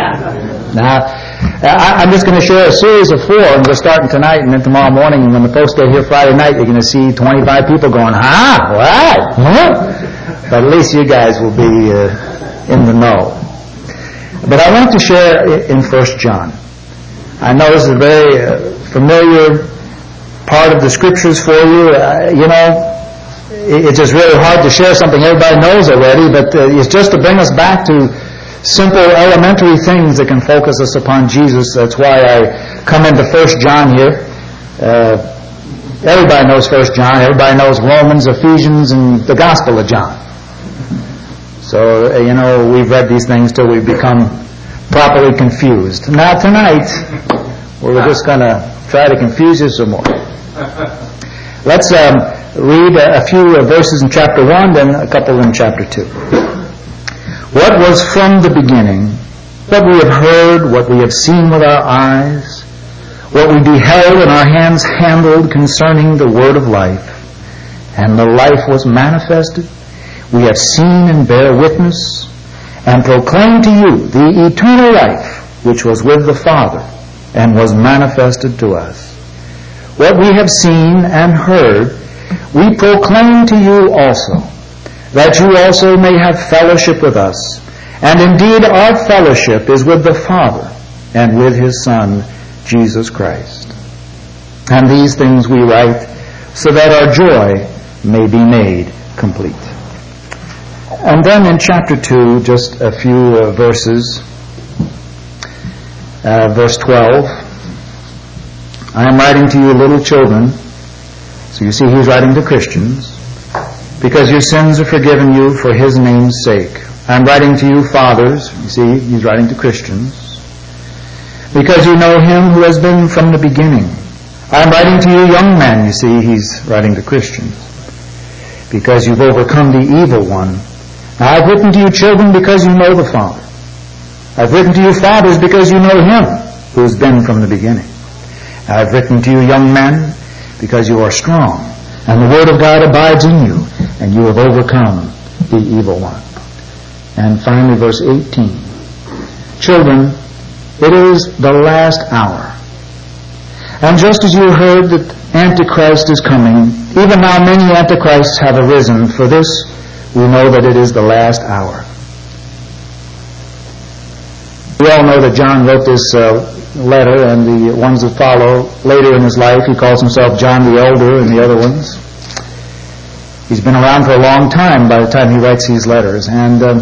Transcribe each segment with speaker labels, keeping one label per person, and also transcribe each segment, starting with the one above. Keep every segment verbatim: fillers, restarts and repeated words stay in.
Speaker 1: Now, I, I'm just going to share a series of four, and we're starting tonight and then tomorrow morning, and when the folks get here Friday night, you're going to see twenty-five people going, huh? What? Huh? But at least you guys will be uh, in the know. But I want to share in First John. I know this is a very uh, familiar part of the Scriptures for you. Uh, you know, it's just really hard to share something everybody knows already, but uh, it's just to bring us back to simple, elementary things that can focus us upon Jesus. That's why I come into First John here. Uh, everybody knows First John. Everybody knows Romans, Ephesians, and the Gospel of John. So, uh, you know, we've read these things till we become properly confused. Now, tonight, we're just going to try to confuse you some more. Let's um, read a, a few uh, verses in chapter one, then a couple in chapter two. What was from the beginning, what we have heard, what we have seen with our eyes, what we beheld and our hands handled concerning the word of life, and the life was manifested, we have seen and bear witness, and proclaim to you the eternal life which was with the Father and was manifested to us. What we have seen and heard, we proclaim to you also, that you also may have fellowship with us. And indeed our fellowship is with the Father and with His Son, Jesus Christ. And these things we write so that our joy may be made complete. And then in chapter two, just a few uh, verses. Uh, verse twelve. I am writing to you little children. So you see he's writing to Christians. Because your sins are forgiven you for His name's sake. I'm writing to you fathers. You see, he's writing to Christians. Because you know Him who has been from the beginning. I'm writing to you young men. You see, he's writing to Christians. Because you've overcome the evil one. Now, I've written to you children because you know the Father. I've written to you fathers because you know Him who has been from the beginning. I've written to you young men because you are strong. And the Word of God abides in you, and you have overcome the evil one. And finally, verse eighteen. Children, it is the last hour. And just as you heard that Antichrist is coming, even now many Antichrists have arisen. For this we know that it is the last hour. We all know that John wrote this uh, letter, and the ones that follow later in his life, he calls himself John the Elder and the other ones. He's been around for a long time by the time he writes these letters. And um,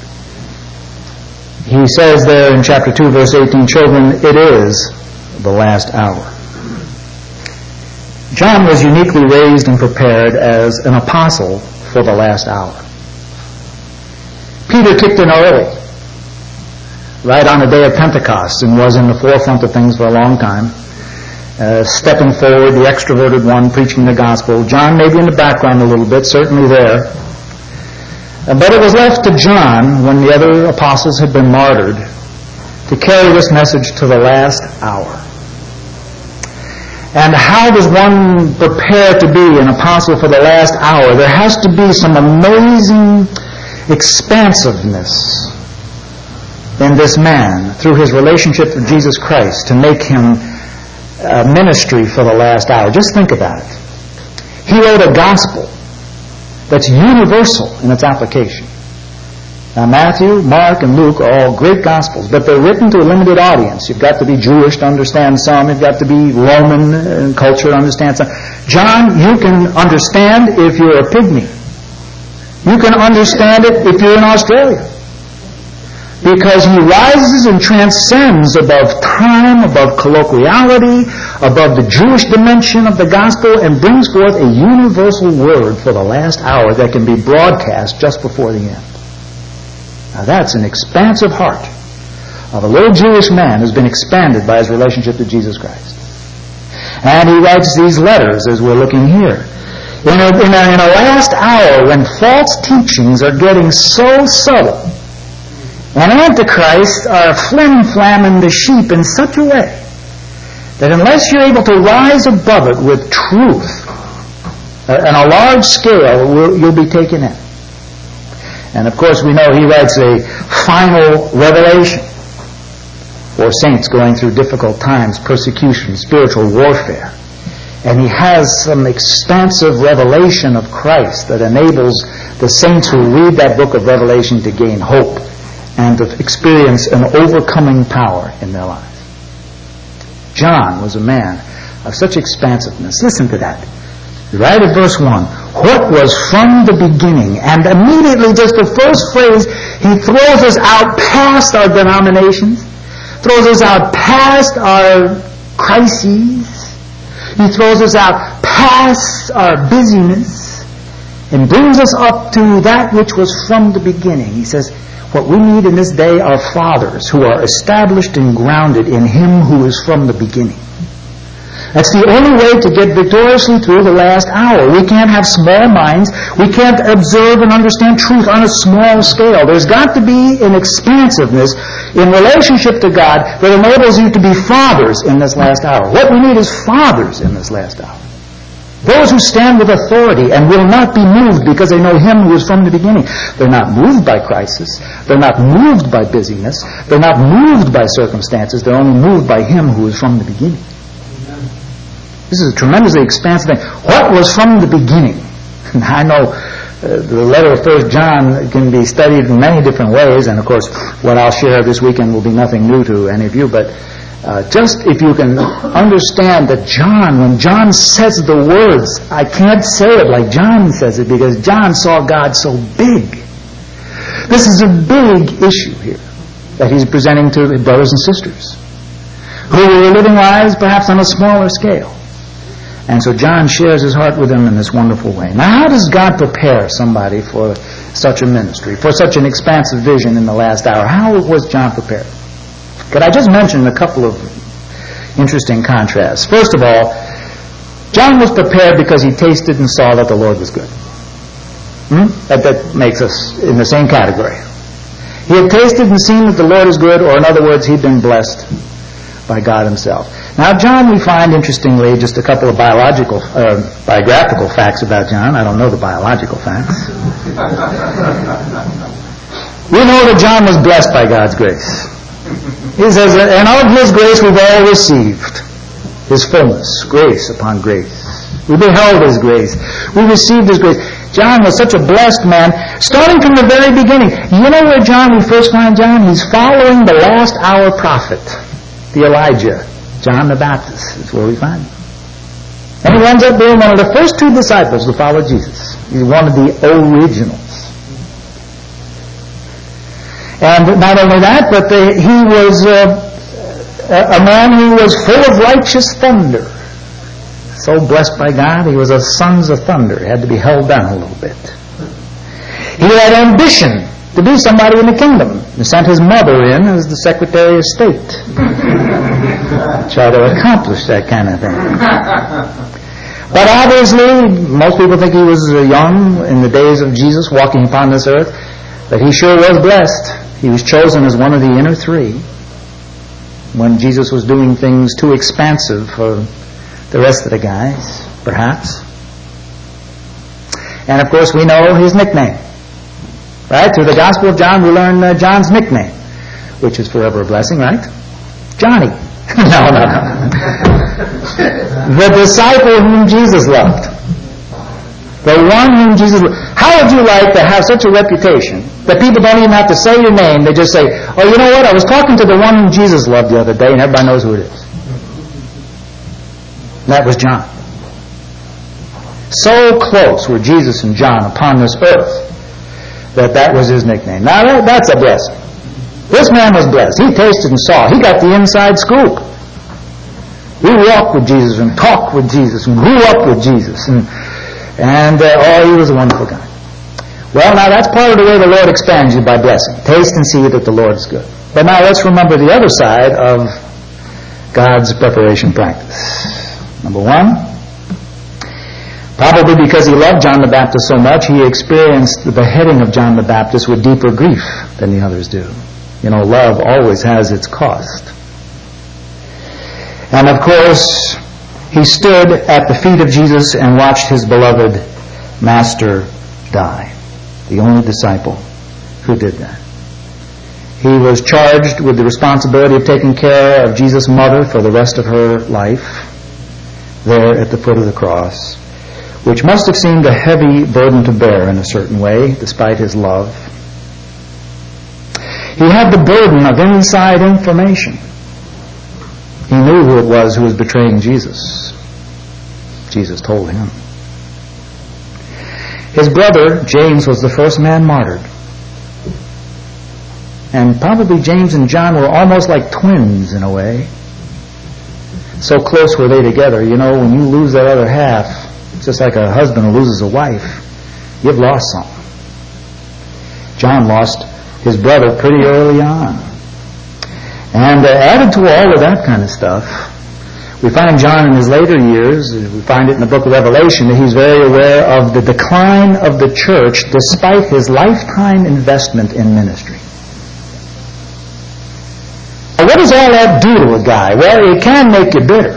Speaker 1: he says there in chapter two, verse eighteen, children, it is the last hour. John was uniquely raised and prepared as an apostle for the last hour. Peter kicked in early, right on the day of Pentecost, and was in the forefront of things for a long time, uh, stepping forward, the extroverted one, preaching the gospel. John maybe in the background a little bit, certainly there. Uh, but it was left to John, when the other apostles had been martyred, to carry this message to the last hour. And how does one prepare to be an apostle for the last hour? There has to be some amazing expansiveness in this man through his relationship with Jesus Christ to make him a ministry for the last hour. Just think about it. He wrote a gospel that's universal in its application. Now, Matthew, Mark, and Luke are all great gospels, but they're written to a limited audience. You've got to be Jewish to understand some. You've got to be Roman culture to understand some. John, you can understand if you're a pygmy. You can understand it if you're in Australia. Because he rises and transcends above time, above colloquiality, above the Jewish dimension of the gospel, and brings forth a universal word for the last hour that can be broadcast just before the end. Now that's an expansive heart of a little Jewish man who's been expanded by his relationship to Jesus Christ. And he writes these letters as we're looking here. In a, in a, in a last hour when false teachings are getting so subtle, and Antichrists are flim-flamming the sheep in such a way that unless you're able to rise above it with truth uh, on a large scale, you'll be taken in. And of course we know he writes a final revelation. or saints going through difficult times, persecution, spiritual warfare. And he has some expansive revelation of Christ that enables the saints who read that book of Revelation to gain hope and to experience an overcoming power in their lives. John was a man of such expansiveness. Listen to that. Right at verse one. What was from the beginning. And immediately, just the first phrase, he throws us out past our denominations, throws us out past our crises, he throws us out past our busyness, and brings us up to that which was from the beginning. He says, what we need in this day are fathers who are established and grounded in Him who is from the beginning. That's the only way to get victoriously through the last hour. We can't have small minds. We can't observe and understand truth on a small scale. There's got to be an expansiveness in relationship to God that enables you to be fathers in this last hour. What we need is fathers in this last hour. Those who stand with authority and will not be moved because they know Him who is from the beginning. They're not moved by crisis. They're not moved by busyness. They're not moved by circumstances. They're only moved by Him who is from the beginning. This is a tremendously expansive thing. What was from the beginning? I know uh, the letter of First John can be studied in many different ways, and of course what I'll share this weekend will be nothing new to any of you, but uh, just if you can understand that John, when John says the words, I can't say it like John says it because John saw God so big. This is a big issue here that he's presenting to his brothers and sisters who were living lives perhaps on a smaller scale. And so John shares his heart with them in this wonderful way. Now, how does God prepare somebody for such a ministry, for such an expansive vision in the last hour? How was John prepared? Could I just mention a couple of interesting contrasts? First of all, John was prepared because he tasted and saw that the Lord was good. Hmm? That, that makes us in the same category. He had tasted and seen that the Lord is good, or in other words, he'd been blessed by God Himself. Now, John, we find, interestingly, just a couple of biological, uh, biographical facts about John. I don't know the biological facts. We know that John was blessed by God's grace. He says, and of His grace we've all received His fullness, grace upon grace. We beheld His grace. We received His grace. John was such a blessed man, starting from the very beginning. You know where John, we first find John? He's following the last hour prophet, the Elijah, John the Baptist, is where we find him. And he ends up being one of the first two disciples to follow Jesus. He's one of the originals. And not only that, but the, he was uh, a, a man who was full of righteous thunder. So blessed by God, he was a sons of thunder. He had to be held down a little bit. He had ambition to be somebody in the kingdom. He sent his mother in as the Secretary of State. Try to accomplish that kind of thing. But obviously, most people think he was young in the days of Jesus walking upon this earth, but he sure was blessed. He was chosen as one of the inner three when Jesus was doing things too expansive for the rest of the guys, perhaps. And of course, we know his nickname. Right? Through the Gospel of John, we learn uh, John's nickname, which is forever a blessing, right? Johnny. no, no, no. The disciple whom Jesus loved. The one whom Jesus loved. How would you like to have such a reputation that people don't even have to say your name? They just say, oh, you know what? I was talking to the one whom Jesus loved the other day, and everybody knows who it is. That was John. So close were Jesus and John upon this earth that that was his nickname. Now, that, that's a blessing. This man was blessed. He tasted and saw. He got the inside scoop. He walked with Jesus and talked with Jesus and grew up with Jesus. And, and uh, oh, he was a wonderful guy. Well, now, that's part of the way the Lord expands you, by blessing. Taste and see that the Lord is good. But now let's remember the other side of God's preparation practice. Number one, probably because he loved John the Baptist so much, he experienced the beheading of John the Baptist with deeper grief than the others do. You know, love always has its cost. And of course, he stood at the feet of Jesus and watched his beloved Master die. The only disciple who did that. He was charged with the responsibility of taking care of Jesus' mother for the rest of her life there at the foot of the cross, which must have seemed a heavy burden to bear in a certain way, despite his love. He had the burden of inside information. He knew who it was who was betraying Jesus. Jesus told him. His brother, James, was the first man martyred. And probably James and John were almost like twins in a way. So close were they together. You know, when you lose that other half, it's just like a husband who loses a wife. You've lost something. John lost his brother pretty early on. And uh, added to all of that kind of stuff, we find John in his later years, we find it in the book of Revelation, that he's very aware of the decline of the church despite his lifetime investment in ministry. Now, what does all that do to a guy? Well, it can make you bitter.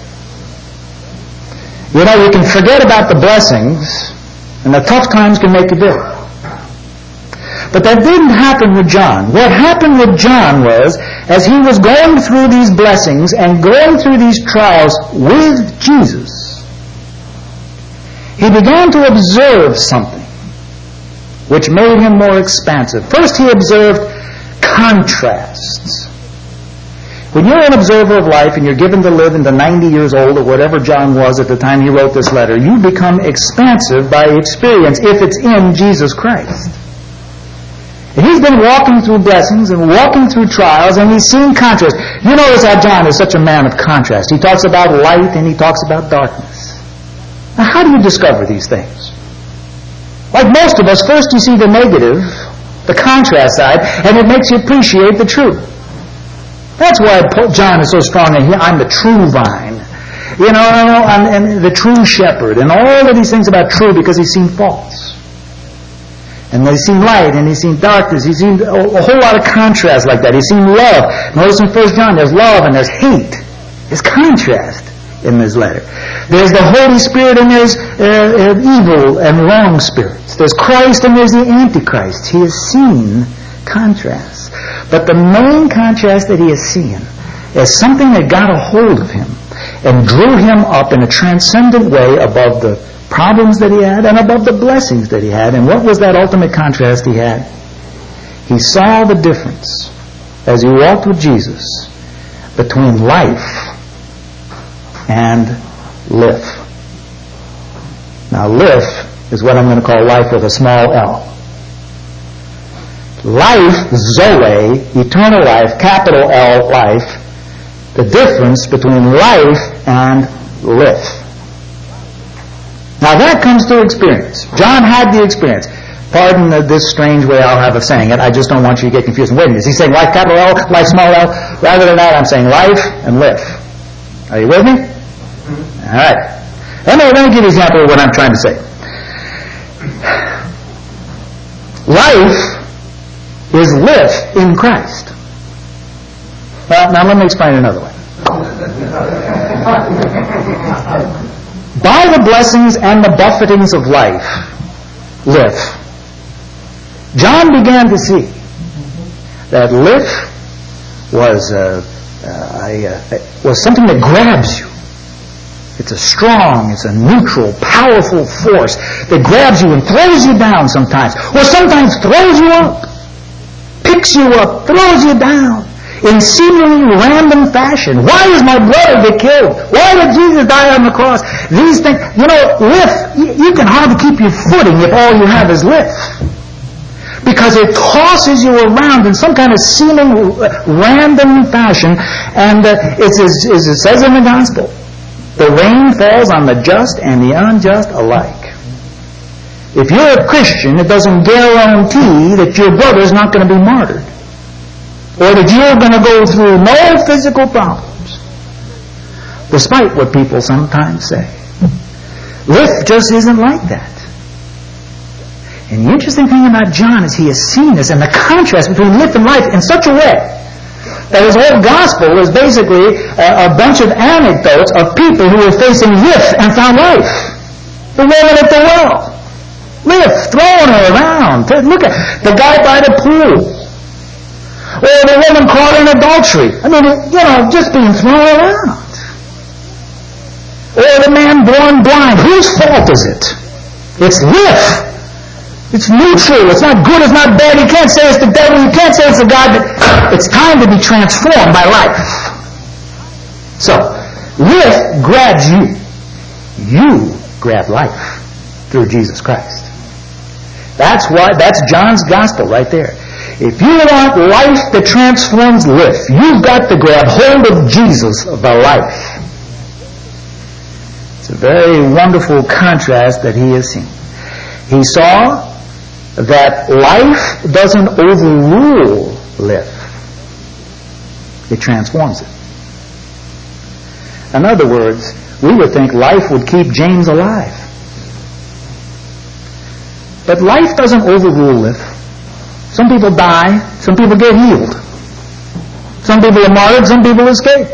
Speaker 1: You know, you can forget about the blessings, and the tough times can make you bitter. But that didn't happen with John. What happened with John was, as he was going through these blessings and going through these trials with Jesus, he began to observe something which made him more expansive. First, he observed contrasts. When you're an observer of life and you're given to live into ninety years old or whatever John was at the time he wrote this letter, you become expansive by experience if it's in Jesus Christ. And he's been walking through blessings and walking through trials, and he's seen contrast. You notice how John is such a man of contrast. He talks about light and he talks about darkness. Now, how do you discover these things? Like most of us, first you see the negative, the contrast side, and it makes you appreciate the truth. That's why John is so strong in here. I'm the true vine. You know, I'm, and the true shepherd, and all of these things about true, because he's seen faults. And he's seen light, and he's seen darkness. He's seen a, a whole lot of contrast like that. He's seen love. Notice in First John, there's love and there's hate. There's contrast in this letter. There's the Holy Spirit and there's uh, uh, evil and wrong spirits. There's Christ and there's the Antichrist. He has seen contrast. But the main contrast that he has seen is something that got a hold of him and drew him up in a transcendent way above the problems that he had and above the blessings that he had. And what was that ultimate contrast he had? He saw the difference as he walked with Jesus between life and lif. Now, lif is what I'm going to call life with a small l. Life, Zoe, eternal life, capital L, life, the difference between life and lif. Now that comes through experience. John had the experience. Pardon this strange way I'll have of saying it. I just don't want you to get confused. Wait a minute. Is he saying life capital L, life small l? Rather than that, I'm saying life and lif. Are you with me? All right. Let me, let me give you an example of what I'm trying to say. Life is lif in Christ. Well, now let me explain it another way. By the blessings and the buffetings of life, lif, John began to see that lif was uh, uh, a, uh, was something that grabs you. It's a strong, it's a neutral, powerful force that grabs you and throws you down sometimes, or sometimes throws you up, picks you up, throws you down in seemingly random fashion. Why is my brother get killed? Why did Jesus die on the cross? These things, you know, lif, you can hardly keep your footing if all you have is lif. Because it tosses you around in some kind of seeming random fashion, and uh, it's as, as it says in the gospel, the rain falls on the just and the unjust alike. If you're a Christian, it doesn't guarantee that your brother's not going to be martyred, or that you're going to go through no physical problems, despite what people sometimes say. Lif just isn't like that. And the interesting thing about John is he has seen this and the contrast between lif and life in such a way that his whole gospel is basically a, a bunch of anecdotes of people who were facing lif and found life. The woman at the well, lif, throwing her around. Look at the guy by the pool. Or the woman caught in adultery. I mean, you know, just being thrown around. Or the man born blind. Whose fault is it? It's Lif. It's neutral. It's not good. It's not bad. You can't say it's the devil. You can't say it's the God. It's time to be transformed by life. So, Lif grabs you. You grab life through Jesus Christ. That's why, that's John's gospel right there. If you want life that transforms Lif, you've got to grab hold of Jesus, the life. It's a very wonderful contrast that he has seen. He saw that life doesn't overrule Lif. It transforms it. In other words, we would think life would keep James alive. But life doesn't overrule Lif. Some people die, some people get healed. Some people are martyred, some people escape.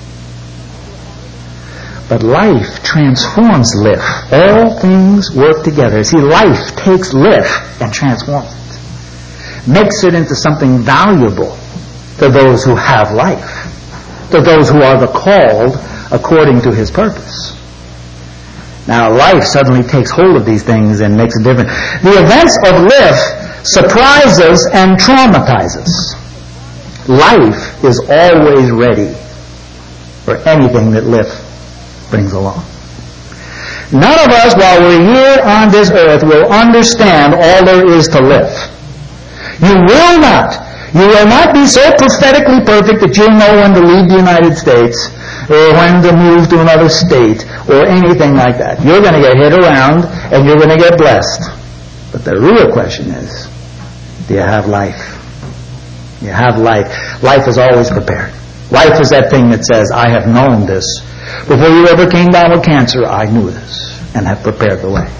Speaker 1: But life transforms Lif. All things work together. See, life takes Lif and transforms it. Makes it into something valuable to those who have life. To those who are the called according to his purpose. Now, life suddenly takes hold of these things and makes a difference. The events of Lif surprise us and traumatize us. Life is always ready for anything that Lif brings along. None of us, while we're here on this earth, will understand all there is to Lif. You will not. You will not be so prophetically perfect that you'll know when to leave the United States or when to move to another state or anything like that. You're going to get hit around and you're going to get blessed. But the real question is, do you have life? You have life. Life is always prepared. Life is that thing that says, I have known this. Before you ever came down with cancer, I knew this and have prepared the way.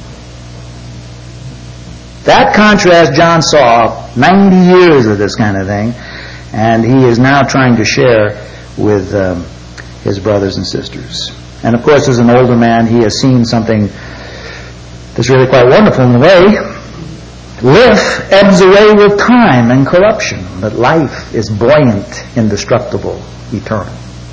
Speaker 1: That contrast John saw, ninety years of this kind of thing, and he is now trying to share with um, his brothers and sisters. And of course, as an older man, he has seen something that's really quite wonderful in a way. Lif ebbs away with time and corruption, but life is buoyant, indestructible, eternal.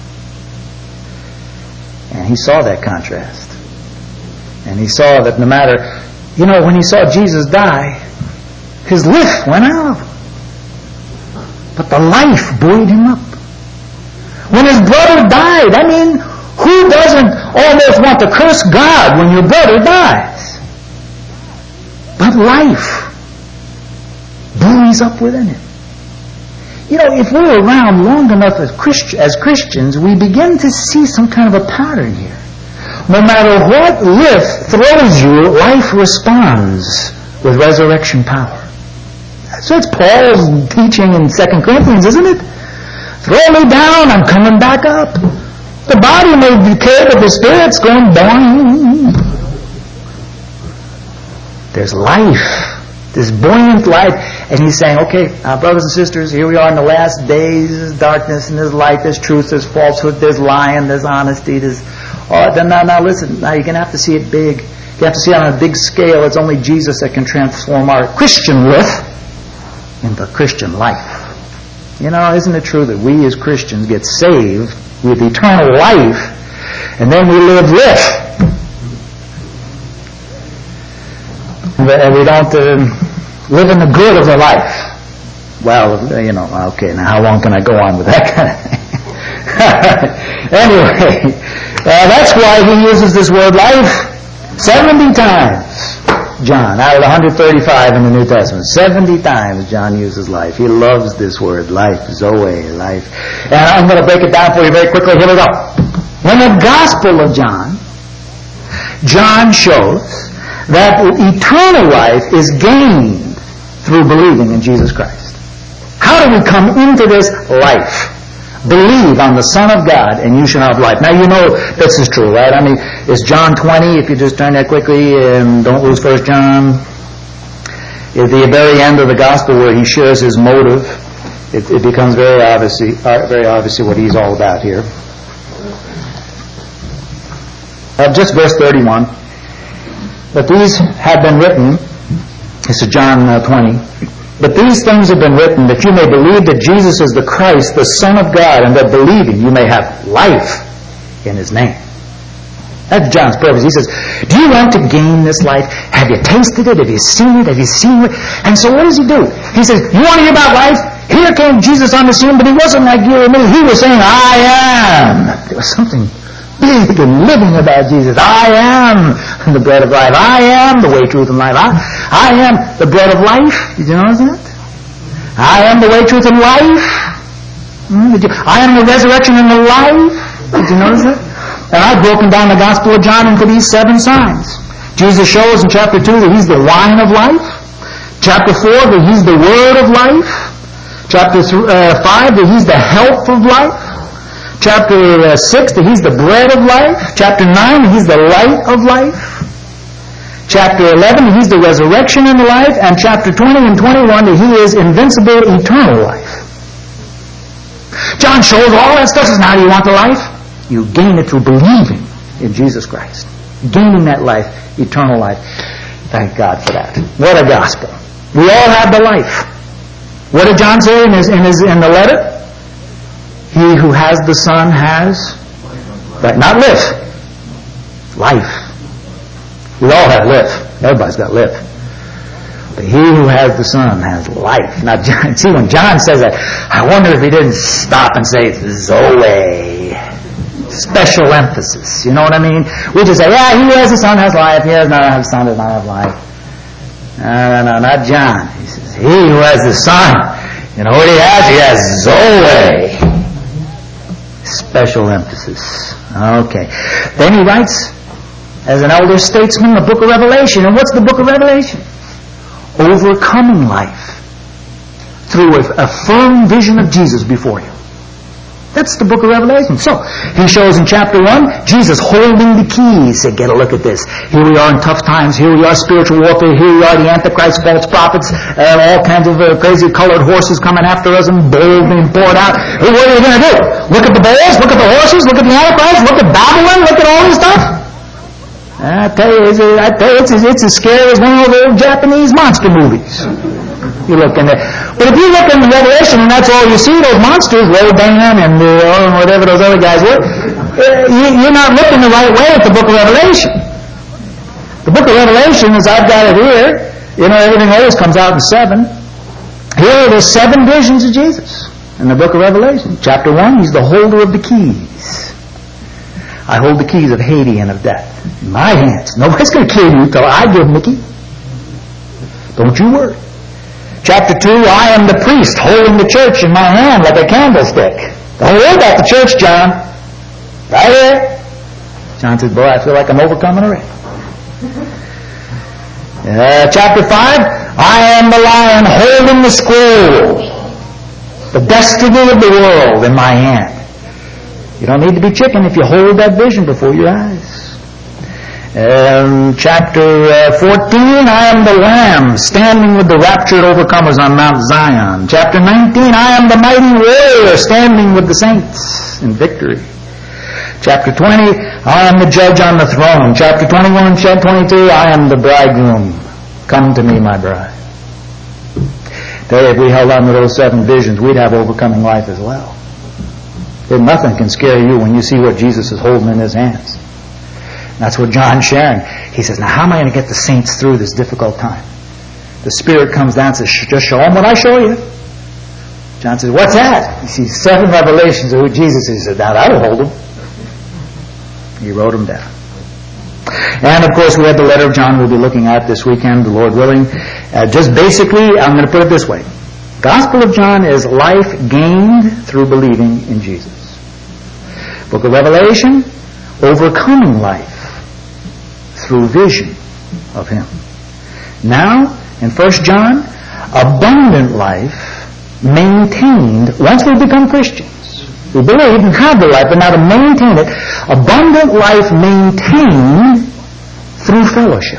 Speaker 1: And he saw that contrast. And he saw that no matter, you know, when he saw Jesus die, his Lif went out of him. But the life buoyed him up. When his brother died, I mean, who doesn't almost want to curse God when your brother dies? But life buoys up within him. You know, if we're around long enough as, Christ- as Christians, we begin to see some kind of a pattern here. No matter what Lif throws you, life responds with resurrection power. So it's Paul's teaching in Second Corinthians, isn't it? Throw me down, I'm coming back up. The body may decay, but the spirit's going down. There's life. This buoyant life. And he's saying, okay, uh, brothers and sisters, here we are in the last days. There's darkness and there's light, there's truth, there's falsehood, there's lying, there's honesty, there's... Oh, then now, now listen, now you're going to have to see it big. You have to see it on a big scale. It's only Jesus that can transform our Christian Lif into Christian life. You know, isn't it true that we as Christians get saved with eternal life and then we live Lif? And we don't uh, live in the good of the life. Well, you know, okay, now how long can I go on with that kind of thing? Anyway, uh, that's why he uses this word life seventy times. John, out of one hundred thirty-five in the New Testament, seventy times John uses life. He loves this word, life, Zoe, life. And I'm going to break it down for you very quickly. Here we go. In the Gospel of John, John shows that eternal life is gained through believing in Jesus Christ. How do we come into this life? Believe on the Son of God and you shall have life. Now you know this is true, right? I mean, it's John twenty, if you just turn that quickly and don't lose First John. At the very end of the Gospel where he shares his motive, it, it becomes very obviously, uh, very obviously what he's all about here. Uh, just verse thirty-one. But these have been written, this is John uh, twenty, But these things have been written that you may believe that Jesus is the Christ, the Son of God, and that believing you may have life in His name. That's John's purpose. He says, do you want to gain this life? Have you tasted it? Have you seen it? Have you seen it? And so what does he do? He says, you want to hear about life? Here came Jesus on the scene, but he wasn't like you or me. He was saying, I am. There was something big and living about Jesus. I am the bread of life. I am the way, truth, and life. I, I am the bread of life. Did you notice that? I am the way, truth, and life. Hmm? Did you, I am the resurrection and the life. Did you notice that? And I've broken down the Gospel of John into these seven signs. Jesus shows in chapter two that He's the wine of life. Chapter four that He's the word of life. Chapter th- uh, five that He's the health of life. Chapter uh, six that He's the bread of life. Chapter nine that He's the light of life. Chapter eleven that He's the resurrection and the life. And chapter twenty and twenty-one that He is invincible eternal life. John shows all that stuff. Says, now do you want the life? You gain it through believing in Jesus Christ. Gaining that life, eternal life. Thank God for that. What a gospel. We all have the life. What did John say in his in his in the letter? He who has the Son has, right, not live, life. We all have live. Everybody's got live. But he who has the Son has life. Now, John, see, when John says that, I wonder if he didn't stop and say, Zoe. Special emphasis. You know what I mean? We just say, yeah, he who has the Son has life. He has not have the Son does not have life. No, no, no, not John. He says, he who has the Son, you know what he has? He has Zoe. Special emphasis. Okay. Then he writes, as an elder statesman, the book of Revelation. And what's the book of Revelation? Overcoming life through a, a firm vision of Jesus before you. That's the book of Revelation. So, he shows in chapter one, Jesus holding the keys. Say, get a look at this. Here we are in tough times. Here we are spiritual warfare. Here we are the Antichrist, false prophets, and all kinds of uh, crazy colored horses coming after us and bold being poured out. Hey, what are you going to do? Look at the bears? Look at the horses? Look at the Antichrist? Look at Babylon? Look at all this stuff? I tell you, it's, I tell you, it's, it's as scary as one of those old Japanese monster movies. You look in there. But if you look in Revelation and that's all you see, those monsters, Rodan and uh, whatever those other guys were, uh, you, you're not looking the right way at the book of Revelation. The book of Revelation, as I've got it here, you know, everything always comes out in seven. Here are the seven visions of Jesus in the book of Revelation. Chapter one, He's the holder of the keys. I hold the keys of Hades and of death in my hands. Nobody's going to kill you till I give them the key. Don't you worry. Chapter two, I am the priest holding the church in my hand like a candlestick. Don't worry about the church, John. Right here. John says, boy, I feel like I'm overcoming already. Uh, chapter five, I am the lion holding the scroll. The destiny of the world in my hand. You don't need to be chicken if you hold that vision before your eyes. Um, chapter uh, fourteen, I am the Lamb standing with the raptured overcomers on Mount Zion. Chapter nineteen, I am the mighty warrior standing with the saints in victory. Chapter twenty, I am the judge on the throne. Chapter twenty-one, chapter twenty-two, I am the bridegroom. Come to me, my bride. Tell you, if we held on to those seven visions, we'd have overcoming life as well. Then nothing can scare you when you see what Jesus is holding in His hands. That's what John's sharing. He says, now how am I going to get the saints through this difficult time? The Spirit comes down and says, just show them what I show you. John says, what's that? He sees seven revelations of who Jesus is. He says, now that'll hold them. He wrote them down. And of course we have the letter of John we'll be looking at this weekend, the Lord willing. Uh, just basically, I'm going to put it this way. Gospel of John is life gained through believing in Jesus. Book of Revelation, overcoming life through vision of Him. Now, in First John, abundant life maintained once we become Christians. We believe and have the life, but now to maintain it, abundant life maintained through fellowship.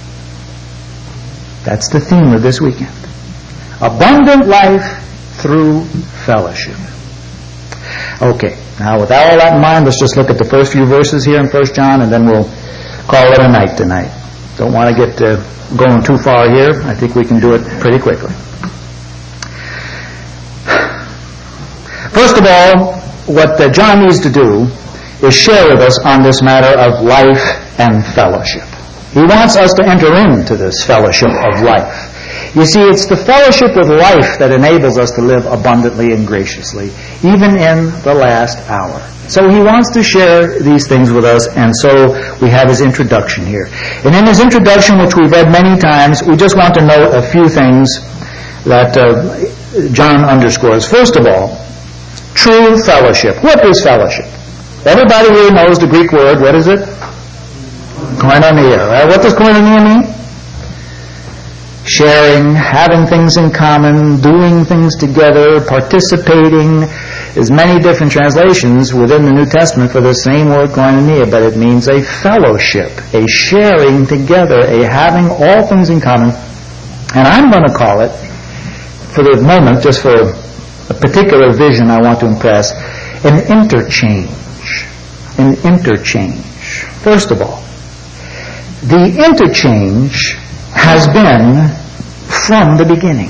Speaker 1: That's the theme of this weekend. Abundant life through fellowship. Okay, now with all that in mind, let's just look at the first few verses here in First John, and then we'll call it a night tonight. Don't want to get uh, going too far here. I think we can do it pretty quickly. First of all, what uh, John needs to do is share with us on this matter of life and fellowship. He wants us to enter into this fellowship of life. You see, it's the fellowship with life that enables us to live abundantly and graciously, even in the last hour. So he wants to share these things with us, and so we have his introduction here. And in his introduction, which we've read many times, we just want to note a few things that uh, John underscores. First of all, true fellowship. What is fellowship? Everybody here knows the Greek word. What is it? Koinonia. Right? What does koinonia mean? Sharing, having things in common, doing things together, participating. There's many different translations within the New Testament for the same word koinonia, but it means a fellowship, a sharing together, a having all things in common. And I'm going to call it, for the moment, just for a particular vision I want to impress, an interchange. An interchange. First of all, the interchange has been from the beginning.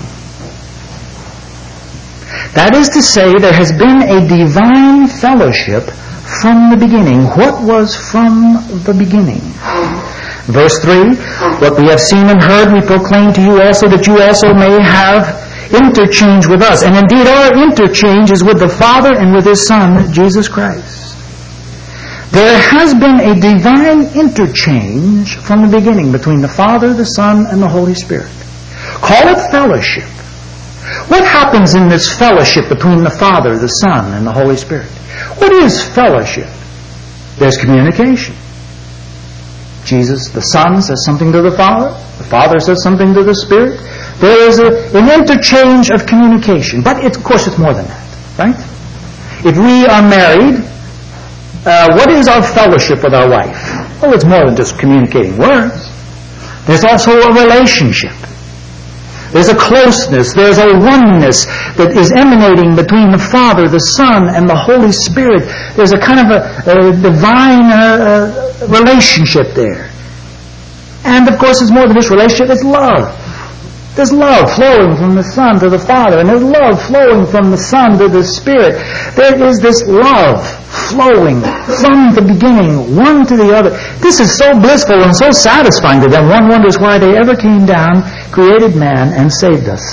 Speaker 1: That is to say, there has been a divine fellowship from the beginning. What was from the beginning? Verse three, what we have seen and heard we proclaim to you also, that you also may have interchange with us. And indeed our interchange is with the Father and with His Son, Jesus Christ. There has been a divine interchange from the beginning between the Father, the Son, and the Holy Spirit. Call it fellowship. What happens in this fellowship between the Father, the Son, and the Holy Spirit? What is fellowship? There's communication. Jesus, the Son, says something to the Father. The Father says something to the Spirit. There is a, an interchange of communication. But, it, of course, it's more than that, right? If we are married, uh, what is our fellowship with our wife? Oh, it's more than just communicating words. There's also a relationship. There's a closeness, there's a oneness that is emanating between the Father, the Son, and the Holy Spirit. There's a kind of a, a divine uh, uh, relationship there. And of course, it's more than this relationship, it's love. There's love flowing from the Son to the Father, and there's love flowing from the Son to the Spirit. There is this love flowing from the beginning, one to the other. This is so blissful and so satisfying to them. One wonders why they ever came down, created man, and saved us.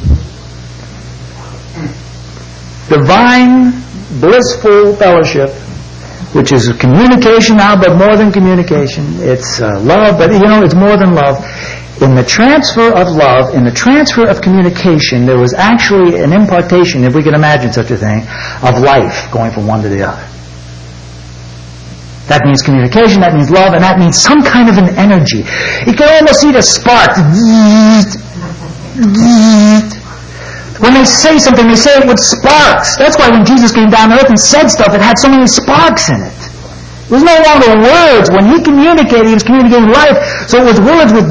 Speaker 1: Divine, blissful fellowship, which is communication now, but more than communication. It's uh, love, but you know, it's more than love. In the transfer of love, in the transfer of communication, there was actually an impartation, if we can imagine such a thing, of life going from one to the other. That means communication, that means love, and that means some kind of an energy. You can almost see the spark. When they say something, they say it with sparks. That's why when Jesus came down to earth and said stuff, it had so many sparks in it. It was no longer words. When he communicated, he was communicating life. So it was words with...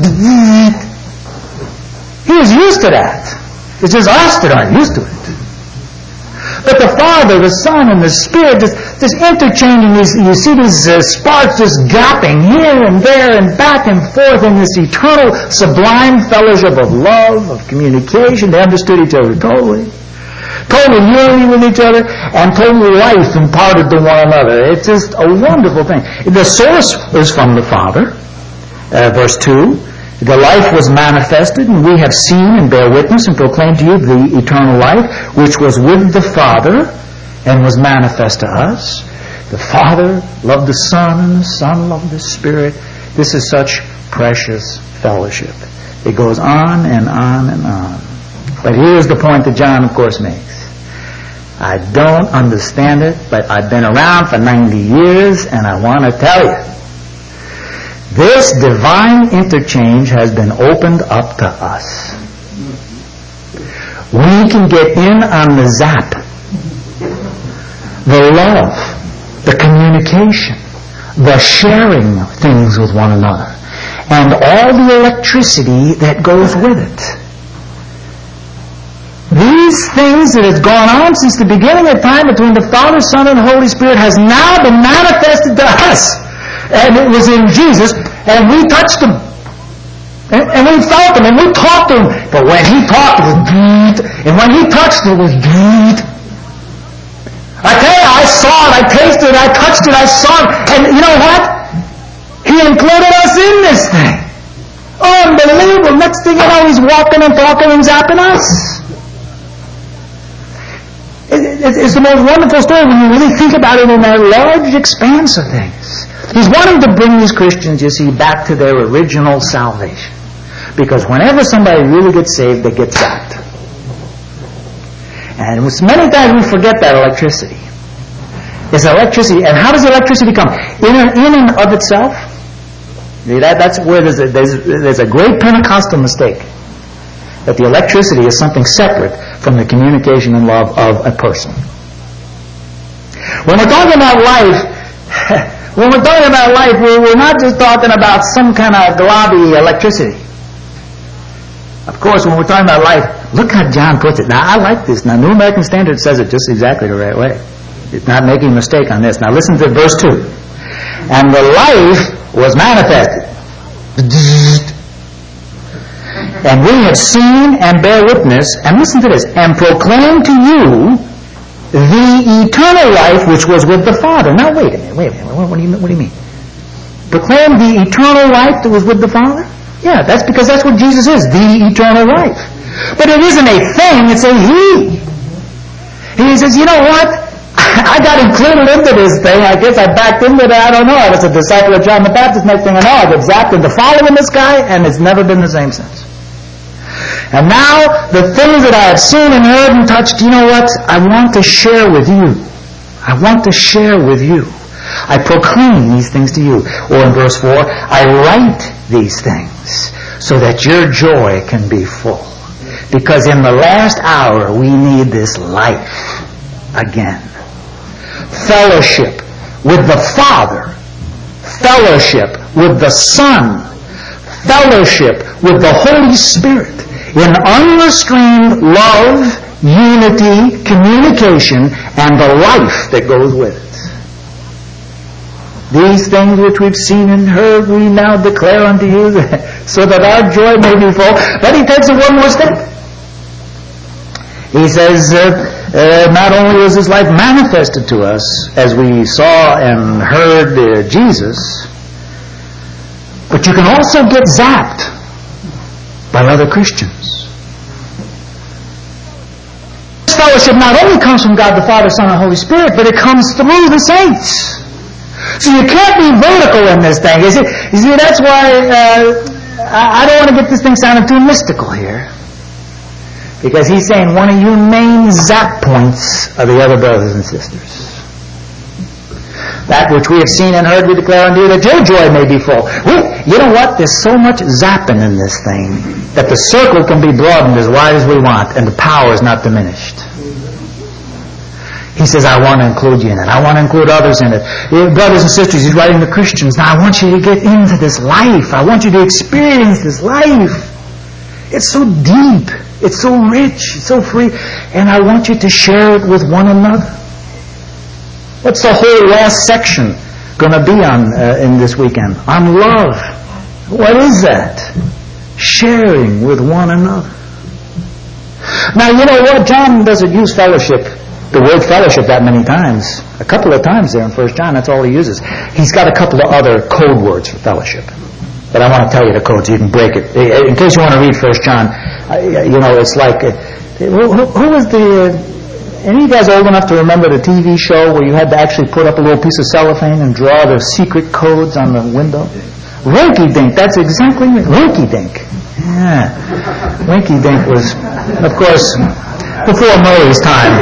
Speaker 1: He was used to that. It's just us that aren't used to it. But the Father, the Son, and the Spirit just, just interchanging these, you see these uh, sparks just gapping here and there and back and forth in this eternal, sublime fellowship of love, of communication. They understood each other totally. Total unity with each other, and total life imparted to one another. It's just a wonderful thing. The source is from the Father. Uh, verse two, the life was manifested, and we have seen and bear witness and proclaim to you the eternal life, which was with the Father and was manifest to us. The Father loved the Son, and the Son loved the Spirit. This is such precious fellowship. It goes on and on and on. But here's the point that John, of course, makes. I don't understand it, but I've been around for ninety years, and I want to tell you. This divine interchange has been opened up to us. We can get in on the zap, the love, the communication, the sharing things with one another, and all the electricity that goes with it. These things that have gone on since the beginning of time between the Father, Son, and Holy Spirit has now been manifested to us. And it was in Jesus, and we touched Him. And, and we felt Him, and we talked to Him. But when He talked, it was deed. And when He touched, it was deed. I tell you, I saw it, I tasted it, I touched it, I saw it. And you know what? He included us in this thing. Unbelievable. Next thing you know, he's walking and talking and zapping us. It, it, it's the most wonderful story when you really think about it in that large expanse of things. He's wanting to bring these Christians, you see, back to their original salvation. Because whenever somebody really gets saved, they get zapped. And many times we forget that electricity. It's electricity. And how does electricity come? In and, in and of itself? That, that's where there's a, there's, there's a great Pentecostal mistake. That the electricity is something separate from the communication and love of a person. When we're talking about life, when we're talking about life, we're not just talking about some kind of globby electricity. Of course, when we're talking about life, look how John puts it. Now, I like this. Now, New American Standard says it just exactly the right way. It's not making a mistake on this. Now, listen to verse two. And the life was manifested. And we have seen and bear witness, and listen to this, and proclaim to you the eternal life which was with the Father. Now, wait a minute, wait a minute. What, what, do, you, what do you mean? Proclaim the eternal life that was with the Father? Yeah, that's because that's what Jesus is, the eternal life. But it isn't a thing, it's a He. He says, you know what? I got included into this thing. I guess I backed into it. I don't know. I was a disciple of John the Baptist. Next thing I know, I get zapped into following this guy, and it's never been the same since. And now, the things that I have seen and heard and touched, you know what? I want to share with you. I want to share with you. I proclaim these things to you. Or in verse four, I write these things so that your joy can be full. Because in the last hour, we need this life again. Fellowship with the Father. Fellowship with the Son. Fellowship with the Holy Spirit. In unrestrained love, unity, communication, and the life that goes with it. These things which we've seen and heard, we now declare unto you, so that our joy may be full. But he takes it one more step. He says, uh, uh, not only is this life manifested to us, as we saw and heard uh, Jesus, but you can also get zapped by other Christians. This fellowship not only comes from God the Father, Son, and Holy Spirit, but it comes through the saints. So you can't be vertical in this thing. You see, you see that's why uh, I, I don't want to get this thing sounding too mystical here. Because he's saying one of your main zap points are the other brothers and sisters. That which we have seen and heard we declare unto you, that your joy may be full. We, you know what? There's so much zapping in this thing that the circle can be broadened as wide as we want and the power is not diminished. He says, I want to include you in it. I want to include others in it. Brothers and sisters, he's writing to Christians. Now I want you to get into this life. I want you to experience this life. It's so deep. It's so rich. It's so free. And I want you to share it with one another. What's the whole last section going to be on uh, in this weekend? On love. What is that? Sharing with one another. Now, you know what? John doesn't use fellowship, the word fellowship, that many times. A couple of times there in First John, that's all he uses. He's got a couple of other code words for fellowship. But I want to tell you the code so you can break it. In case you want to read First John, you know, it's like, uh, who, who was the... Uh, Any of you guys old enough to remember the T V show where you had to actually put up a little piece of cellophane and draw the secret codes on the window? Rinky Dink, that's exactly it. Rinky Dink. Yeah. Rinky Dink was, of course, before Murray's time.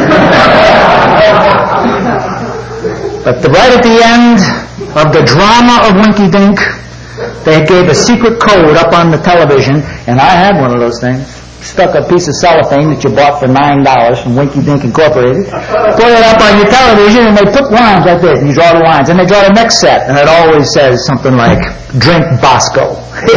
Speaker 1: But the, right at the end of the drama of Rinky Dink, they gave a secret code up on the television, and I had one of those things. Stuck a piece of cellophane that you bought for nine dollars from Winky Dink Incorporated, put it up on your television, and they put lines like this, and you draw the lines, and they draw the next set, and it always says something like, drink Bosco.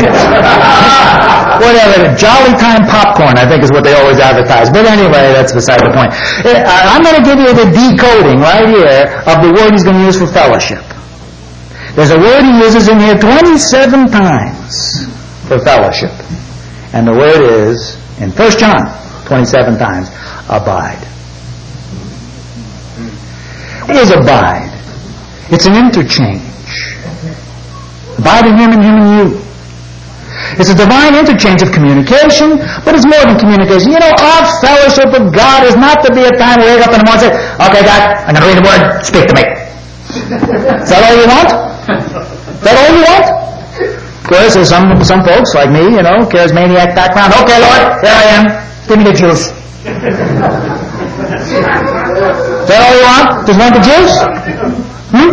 Speaker 1: Whatever, Jolly Time Popcorn, I think is what they always advertise. But anyway, that's beside the point. I'm going to give you the decoding right here of the word he's going to use for fellowship. There's a word he uses in here twenty-seven times for fellowship. And the word is, in First John, twenty-seven times, abide. is abide? It's an interchange. Abide in Him and Him in you. It's a divine interchange of communication, but it's more than communication. You know, our fellowship with God is not to be a time we wake up in the morning and say, okay, God, I'm going to read the Word, speak to me. Is that all you want? Is that all you want? Of course, there's some, some folks like me, you know, charismaniac background. Okay, Lord, here I am. Give me the juice. Is that all you want? Just want the juice? Hmm?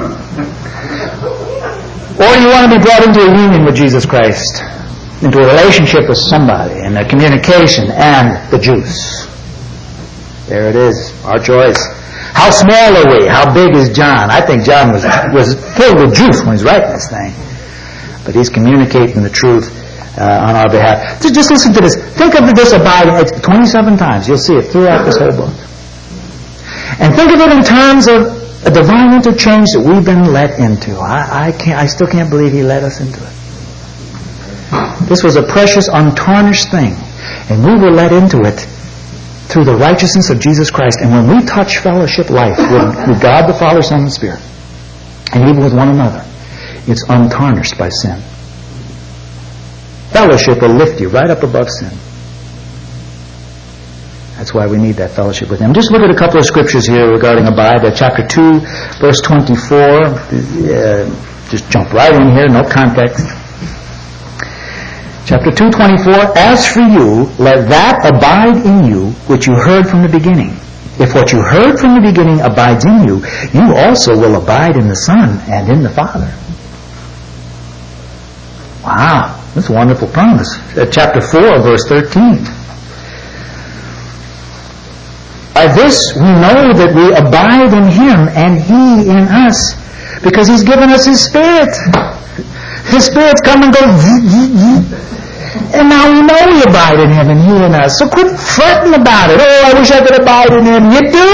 Speaker 1: Or you want to be brought into a union with Jesus Christ, into a relationship with somebody, and a communication and the juice. There it is, our choice. How small are we? How big is John? I think John was was filled with juice when he's writing this thing. But he's communicating the truth uh, on our behalf. So just listen to this. Think of this abiding. It's twenty-seven times. You'll see it throughout this whole book. And think of it in terms of a divine interchange that we've been let into. I, I can't. I still can't believe He let us into it. This was a precious, untarnished thing, and we were let into it through the righteousness of Jesus Christ. And when we touch fellowship life with, with God the Father, Son, and Spirit, and even with one another, it's untarnished by sin. Fellowship will lift you right up above sin. That's why we need that fellowship with Him. Just look at a couple of scriptures here regarding abide. Uh, chapter two, verse twenty-four. Uh, just jump right in here, no context. Chapter two, twenty-four. As for you, let that abide in you which you heard from the beginning. If what you heard from the beginning abides in you, you also will abide in the Son and in the Father. Wow, that's a wonderful promise. Uh, chapter four, verse thirteen. By this we know that we abide in Him and He in us, because He's given us His Spirit. His Spirit's come and go, and now we know we abide in Him and He in us. So quit fretting about it. Oh, I wish I could abide in Him. You do.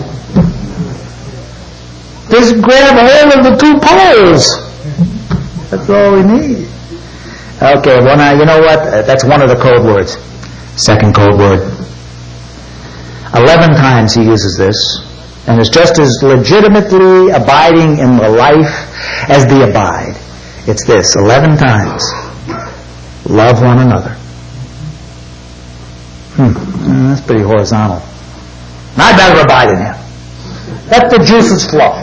Speaker 1: Just grab hold of the two poles. That's all we need. Okay, well now, you know what? That's one of the code words. Second code word. Eleven times he uses this, and it's just as legitimately abiding in the life as the abide. It's this, eleven times. Love one another. Hmm, that's pretty horizontal. I'd better abide in Him. Let the juices flow.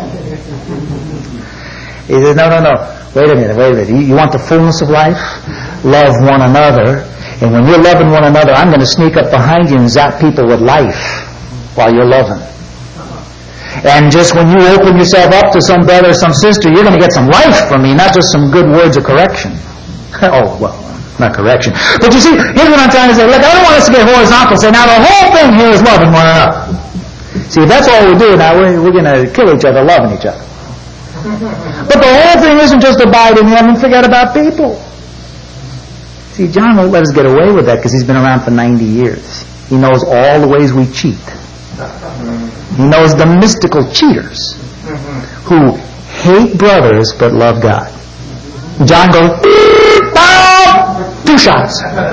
Speaker 1: He says, no, no, no. Wait a minute, wait a minute. You, you want the fullness of life? Love one another. And when you're loving one another, I'm going to sneak up behind you and zap people with life while you're loving. And just when you open yourself up to some brother or some sister, you're going to get some life from me, not just some good words of correction. Oh, well, not correction. But you see, here's what I'm trying to say. Look, I don't want us to get horizontal. Say, now the whole thing here is loving one another. See, if that's all we do, now we're, we're going to kill each other loving each other. But the whole thing isn't just abide in Him and forget about people. See, John won't let us get away with that because he's been around for ninety years. He knows all the ways we cheat. He knows the mystical cheaters who hate brothers but love God. John goes, bow! Two shots.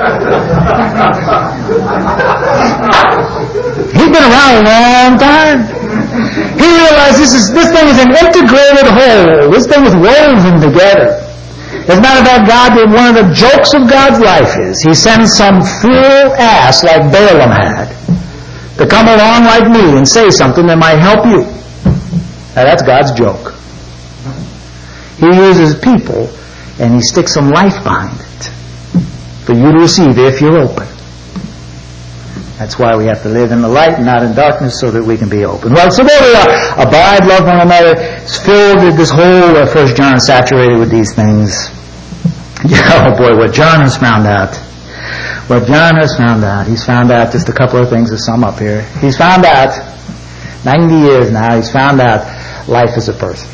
Speaker 1: He's been around a long time. He realized this is this thing is an integrated whole. This thing is woven together. As a matter of fact, God, one of the jokes of God's life is He sends some fool ass like Balaam had to come along like me and say something that might help you. Now that's God's joke. He uses people and He sticks some life behind it for you to receive if you're open. That's why we have to live in the light and not in darkness so that we can be open. Well, so there we are. Abide, love one another. It's filled with this whole uh, First John is saturated with these things. Oh boy, what John has found out. What John has found out. He's found out just a couple of things to sum up here. He's found out, ninety years now, he's found out life is a person.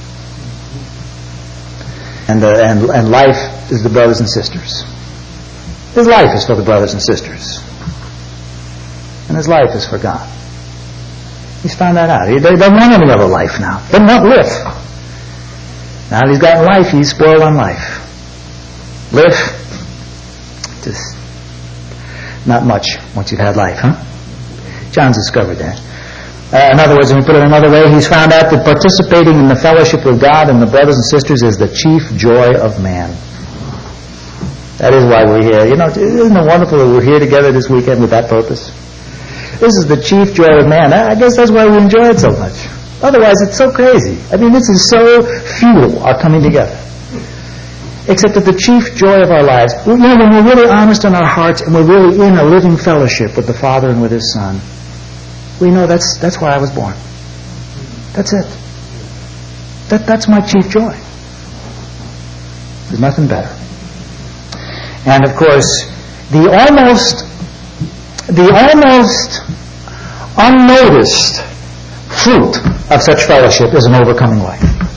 Speaker 1: And, uh, and, and life is the brothers and sisters. His life is for the brothers and sisters. And his life is for God. He's found that out. He doesn't want any other life now. He doesn't want life. Now that he's gotten life, he's spoiled on life. Live, just not much once you've had life, huh? John's discovered that. Uh, in other words, let me put it another way, he's found out that participating in the fellowship with God and the brothers and sisters is the chief joy of man. That is why we're here. You know, isn't it wonderful that we're here together this weekend with that purpose? This is the chief joy of man. I guess that's why we enjoy it so much. Otherwise, it's so crazy. I mean, this is so futile, our coming together. Except that the chief joy of our lives, you know, when we're really honest in our hearts and we're really in a living fellowship with the Father and with His Son, we know that's that's why I was born. That's it. That that's my chief joy. There's nothing better. And of course, the almost the almost unnoticed fruit of such fellowship is an overcoming life.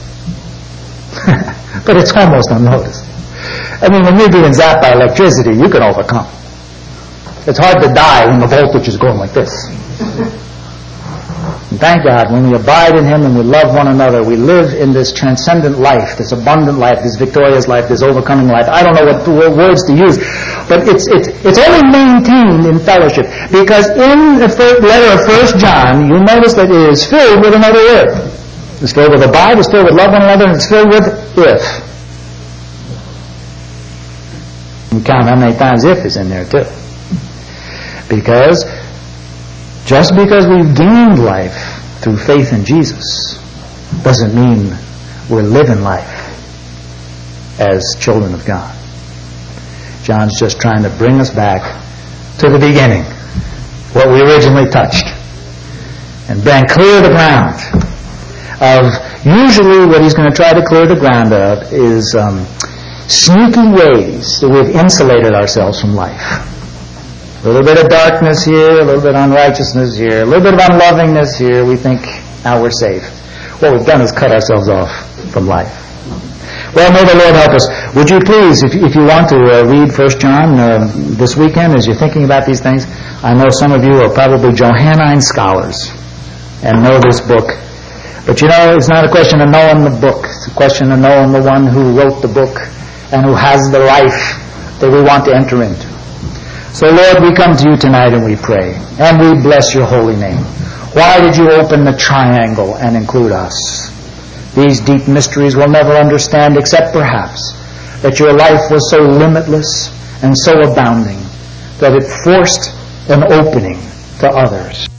Speaker 1: But it's almost unnoticed. I mean, when you're being zapped by electricity, you can overcome. It's hard to die when the voltage is going like this. And thank God, when we abide in Him and we love one another, we live in this transcendent life, this abundant life, this victorious life, this overcoming life. I don't know what, what words to use, but it's, it's, it's only maintained in fellowship. Because in the first letter of First John, you notice that it is filled with another word. It's filled with abide, it's filled with love one another, and it's filled with if. You count how many times if is in there too. Because just because we've gained life through faith in Jesus doesn't mean we're living life as children of God. John's just trying to bring us back to the beginning, what we originally touched, and then clear the ground of, usually what he's going to try to clear the ground of is um, sneaky ways that we've insulated ourselves from life. A little bit of darkness here, a little bit of unrighteousness here, a little bit of unlovingness here. We think, now we're safe. What we've done is cut ourselves off from life. Well, may the Lord help us. Would you please, if, if you want to, uh, read First John uh, this weekend as you're thinking about these things. I know some of you are probably Johannine scholars and know this book. But you know, it's not a question of knowing the book. It's a question of knowing the one who wrote the book and who has the life that we want to enter into. So, Lord, we come to you tonight and we pray. And we bless your holy name. Why did you open the triangle and include us? These deep mysteries we'll never understand, except perhaps that your life was so limitless and so abounding that it forced an opening to others.